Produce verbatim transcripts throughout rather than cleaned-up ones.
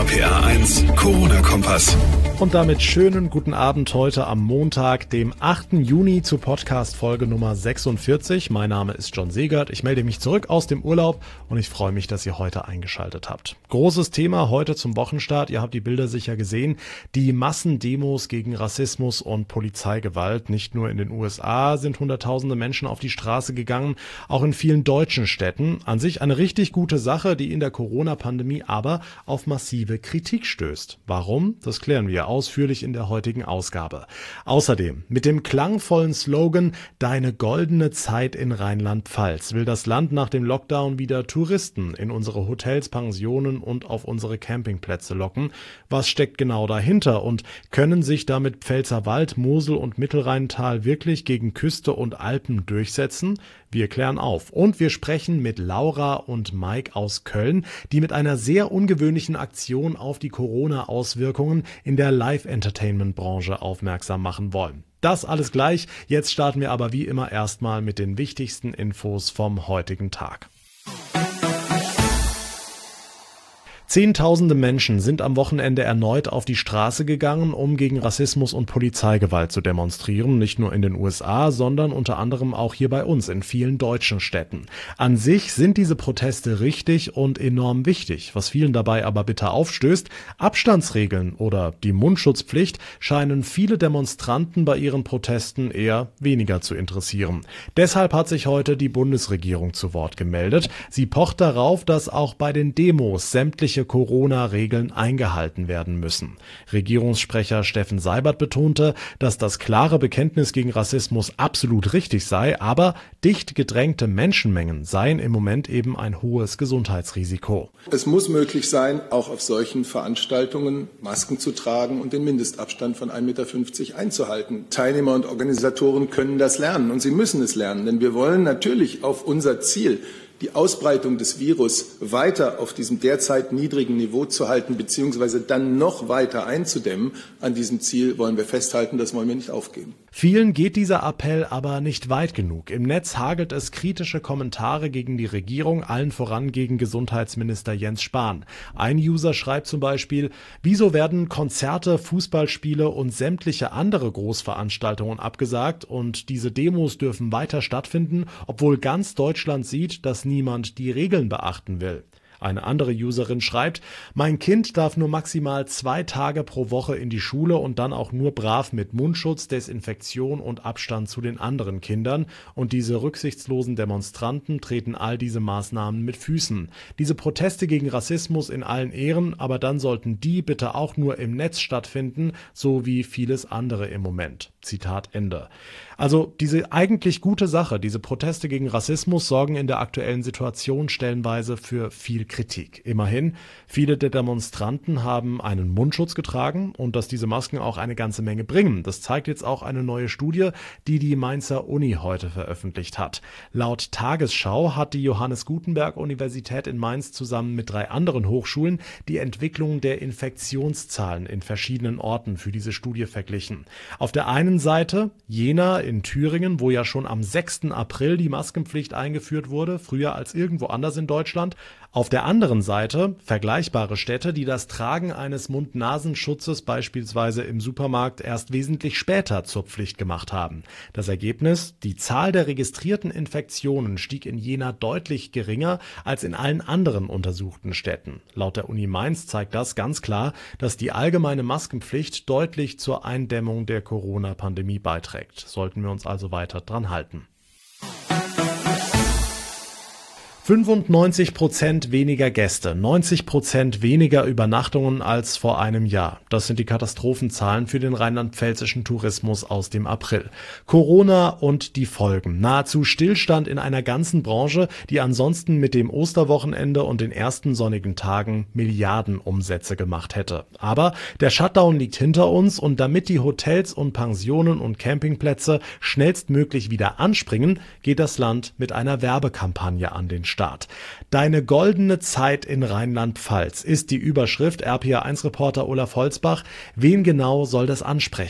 P R eins Corona-Kompass. Und damit schönen guten Abend heute am Montag, dem achten Juni zu Podcast-Folge Nummer sechsundvierzig. Mein Name ist John Segert. Ich melde mich zurück aus dem Urlaub und ich freue mich, dass ihr heute eingeschaltet habt. Großes Thema heute zum Wochenstart. Ihr habt die Bilder sicher gesehen. Die Massendemos gegen Rassismus und Polizeigewalt. Nicht nur in den U S A sind hunderttausende Menschen auf die Straße gegangen, auch in vielen deutschen Städten. An sich eine richtig gute Sache, die in der Corona-Pandemie aber auf massive Kritik stößt. Warum? Das klären wir ausführlich in der heutigen Ausgabe. Außerdem mit dem klangvollen Slogan "Deine goldene Zeit in Rheinland-Pfalz" will das Land nach dem Lockdown wieder Touristen in unsere Hotels, Pensionen und auf unsere Campingplätze locken. Was steckt genau dahinter und können sich damit Pfälzerwald, Mosel und Mittelrheintal wirklich gegen Küste und Alpen durchsetzen? Wir klären auf und wir sprechen mit Laura und Mike aus Köln, die mit einer sehr ungewöhnlichen Aktion auf die Corona-Auswirkungen in der Live-Entertainment-Branche aufmerksam machen wollen. Das alles gleich. Jetzt starten wir aber wie immer erstmal mit den wichtigsten Infos vom heutigen Tag. Zehntausende Menschen sind am Wochenende erneut auf die Straße gegangen, um gegen Rassismus und Polizeigewalt zu demonstrieren. Nicht nur in den U S A, sondern unter anderem auch hier bei uns in vielen deutschen Städten. An sich sind diese Proteste richtig und enorm wichtig. Was vielen dabei aber bitter aufstößt: Abstandsregeln oder die Mundschutzpflicht scheinen viele Demonstranten bei ihren Protesten eher weniger zu interessieren. Deshalb hat sich heute die Bundesregierung zu Wort gemeldet. Sie pocht darauf, dass auch bei den Demos sämtliche Corona-Regeln eingehalten werden müssen. Regierungssprecher Steffen Seibert betonte, dass das klare Bekenntnis gegen Rassismus absolut richtig sei, aber dicht gedrängte Menschenmengen seien im Moment eben ein hohes Gesundheitsrisiko. Es muss möglich sein, auch auf solchen Veranstaltungen Masken zu tragen und den Mindestabstand von ein Meter fünfzig einzuhalten. Teilnehmer und Organisatoren können das lernen und sie müssen es lernen, denn wir wollen natürlich auf unser Ziel, die Ausbreitung des Virus weiter auf diesem derzeit niedrigen Niveau zu halten, beziehungsweise dann noch weiter einzudämmen. An diesem Ziel wollen wir festhalten, das wollen wir nicht aufgeben. Vielen geht dieser Appell aber nicht weit genug. Im Netz hagelt es kritische Kommentare gegen die Regierung, allen voran gegen Gesundheitsminister Jens Spahn. Ein User schreibt zum Beispiel: Wieso werden Konzerte, Fußballspiele und sämtliche andere Großveranstaltungen abgesagt und diese Demos dürfen weiter stattfinden, obwohl ganz Deutschland sieht, dass niemand die Regeln beachten will? Eine andere Userin schreibt: Mein Kind darf nur maximal zwei Tage pro Woche in die Schule und dann auch nur brav mit Mundschutz, Desinfektion und Abstand zu den anderen Kindern. Und diese rücksichtslosen Demonstranten treten all diese Maßnahmen mit Füßen. Diese Proteste gegen Rassismus in allen Ehren, aber dann sollten die bitte auch nur im Netz stattfinden, so wie vieles andere im Moment. Zitat Ende. Also diese eigentlich gute Sache, diese Proteste gegen Rassismus sorgen in der aktuellen Situation stellenweise für viel Kritik. Immerhin, viele der Demonstranten haben einen Mundschutz getragen und dass diese Masken auch eine ganze Menge bringen. Das zeigt jetzt auch eine neue Studie, die die Mainzer Uni heute veröffentlicht hat. Laut Tagesschau hat die Johannes Gutenberg Universität in Mainz zusammen mit drei anderen Hochschulen die Entwicklung der Infektionszahlen in verschiedenen Orten für diese Studie verglichen. Auf der einen Seite Jena in Thüringen, wo ja schon am sechsten April die Maskenpflicht eingeführt wurde, früher als irgendwo anders in Deutschland. Auf der anderen Seite vergleichbare Städte, die das Tragen eines Mund-Nasen-Schutzes beispielsweise im Supermarkt erst wesentlich später zur Pflicht gemacht haben. Das Ergebnis: Die Zahl der registrierten Infektionen stieg in Jena deutlich geringer als in allen anderen untersuchten Städten. Laut der Uni Mainz zeigt das ganz klar, dass die allgemeine Maskenpflicht deutlich zur Eindämmung der Corona-Pandemie beiträgt. Sollten wir uns also weiter dran halten. fünfundneunzig Prozent weniger Gäste, neunzig Prozent weniger Übernachtungen als vor einem Jahr. Das sind die Katastrophenzahlen für den rheinland-pfälzischen Tourismus aus dem April. Corona und die Folgen. Nahezu Stillstand in einer ganzen Branche, die ansonsten mit dem Osterwochenende und den ersten sonnigen Tagen Milliardenumsätze gemacht hätte. Aber der Shutdown liegt hinter uns und damit die Hotels und Pensionen und Campingplätze schnellstmöglich wieder anspringen, geht das Land mit einer Werbekampagne an den Start. Deine goldene Zeit in Rheinland-Pfalz ist die Überschrift. R P R eins Reporter Olaf Holzbach. Wen genau soll das ansprechen?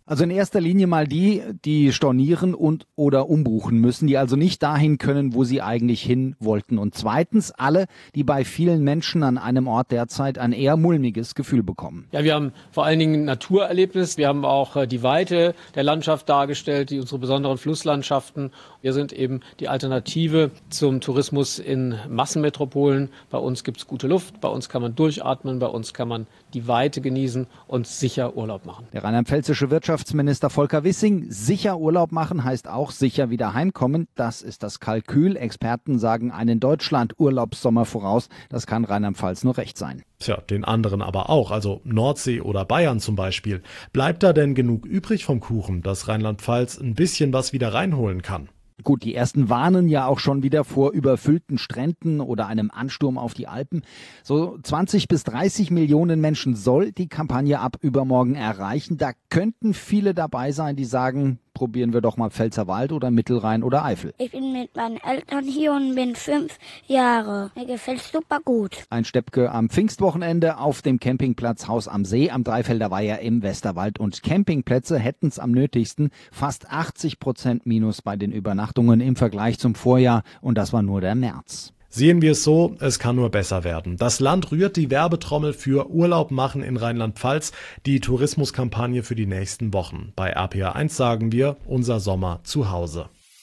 Also in erster Linie mal die, die stornieren und oder umbuchen müssen, die also nicht dahin können, wo sie eigentlich hin wollten. Und zweitens alle, die bei vielen Menschen an einem Ort derzeit ein eher mulmiges Gefühl bekommen. Ja, wir haben vor allen Dingen ein Naturerlebnis. Wir haben auch die Weite der Landschaft dargestellt, die unsere besonderen Flusslandschaften. Wir sind eben die Alternative zum Tourismus in Massenmetropolen. Bei uns gibt es gute Luft, bei uns kann man durchatmen, bei uns kann man die Weite genießen und sicher Urlaub machen. Der rheinland-pfälzische Wirtschaftsminister Volker Wissing, sicher Urlaub machen heißt auch sicher wieder heimkommen. Das ist das Kalkül. Experten sagen einen Deutschland-Urlaubssommer voraus. Das kann Rheinland-Pfalz nur recht sein. Tja, den anderen aber auch, also Nordsee oder Bayern zum Beispiel. Bleibt da denn genug übrig vom Kuchen, dass Rheinland-Pfalz ein bisschen was wieder reinholen kann? Gut, die ersten warnen ja auch schon wieder vor überfüllten Stränden oder einem Ansturm auf die Alpen. So zwanzig bis dreißig Millionen Menschen soll die Kampagne ab übermorgen erreichen. Da könnten viele dabei sein, die sagen, probieren wir doch mal Pfälzerwald oder Mittelrhein oder Eifel. Ich bin mit meinen Eltern hier und bin fünf Jahre. Mir gefällt super gut. Ein Steppke am Pfingstwochenende auf dem Campingplatz Haus am See am Dreifelder Weiher im Westerwald. Und Campingplätze hätten es am nötigsten. Fast achtzig Prozent Minus bei den Übernachtungen im Vergleich zum Vorjahr. Und das war nur der März. Sehen wir es so, es kann nur besser werden. Das Land rührt die Werbetrommel für Urlaub machen in Rheinland-Pfalz, die Tourismuskampagne für die nächsten Wochen. Bei R P R eins sagen wir, unser Sommer zu Hause.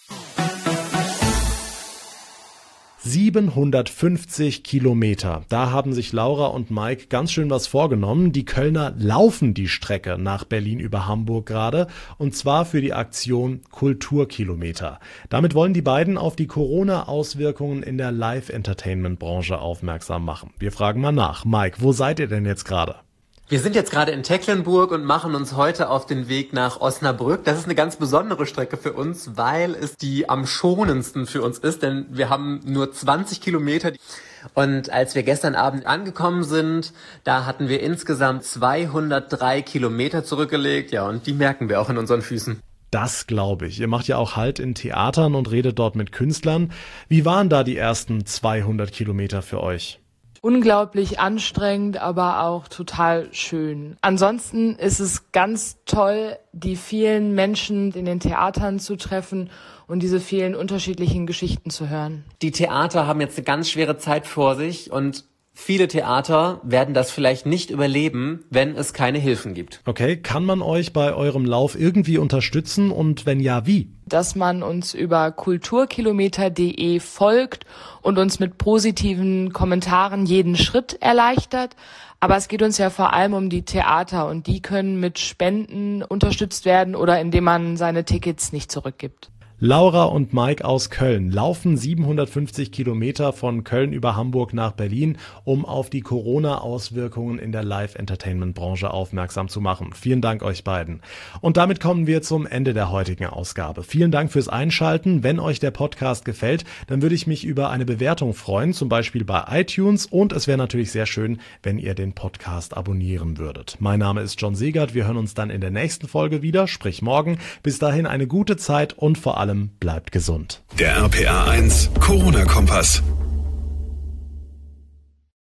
siebenhundertfünfzig Kilometer. Da haben sich Laura und Mike ganz schön was vorgenommen. Die Kölner laufen die Strecke nach Berlin über Hamburg gerade, und zwar für die Aktion Kulturkilometer. Damit wollen die beiden auf die Corona-Auswirkungen in der Live-Entertainment-Branche aufmerksam machen. Wir fragen mal nach. Mike, wo seid ihr denn jetzt gerade? Wir sind jetzt gerade in Tecklenburg und machen uns heute auf den Weg nach Osnabrück. Das ist eine ganz besondere Strecke für uns, weil es die am schonendsten für uns ist, denn wir haben nur zwanzig Kilometer. Und als wir gestern Abend angekommen sind, da hatten wir insgesamt zweihundertdrei Kilometer zurückgelegt. Ja, und die merken wir auch in unseren Füßen. Das glaube ich. Ihr macht ja auch Halt in Theatern und redet dort mit Künstlern. Wie waren da die ersten zweihundert Kilometer für euch? Unglaublich anstrengend, aber auch total schön. Ansonsten ist es ganz toll, die vielen Menschen in den Theatern zu treffen und diese vielen unterschiedlichen Geschichten zu hören. Die Theater haben jetzt eine ganz schwere Zeit vor sich und viele Theater werden das vielleicht nicht überleben, wenn es keine Hilfen gibt. Okay, kann man euch bei eurem Lauf irgendwie unterstützen und wenn ja, wie? Dass man uns über kulturkilometer punkt de folgt und uns mit positiven Kommentaren jeden Schritt erleichtert. Aber es geht uns ja vor allem um die Theater und die können mit Spenden unterstützt werden oder indem man seine Tickets nicht zurückgibt. Laura und Mike aus Köln laufen siebenhundertfünfzig Kilometer von Köln über Hamburg nach Berlin, um auf die Corona-Auswirkungen in der Live-Entertainment-Branche aufmerksam zu machen. Vielen Dank euch beiden. Und damit kommen wir zum Ende der heutigen Ausgabe. Vielen Dank fürs Einschalten. Wenn euch der Podcast gefällt, dann würde ich mich über eine Bewertung freuen, zum Beispiel bei iTunes. Und es wäre natürlich sehr schön, wenn ihr den Podcast abonnieren würdet. Mein Name ist John Segert. Wir hören uns dann in der nächsten Folge wieder, sprich morgen. Bis dahin eine gute Zeit und vor allem bleibt gesund. Der R P R eins Corona-Kompass.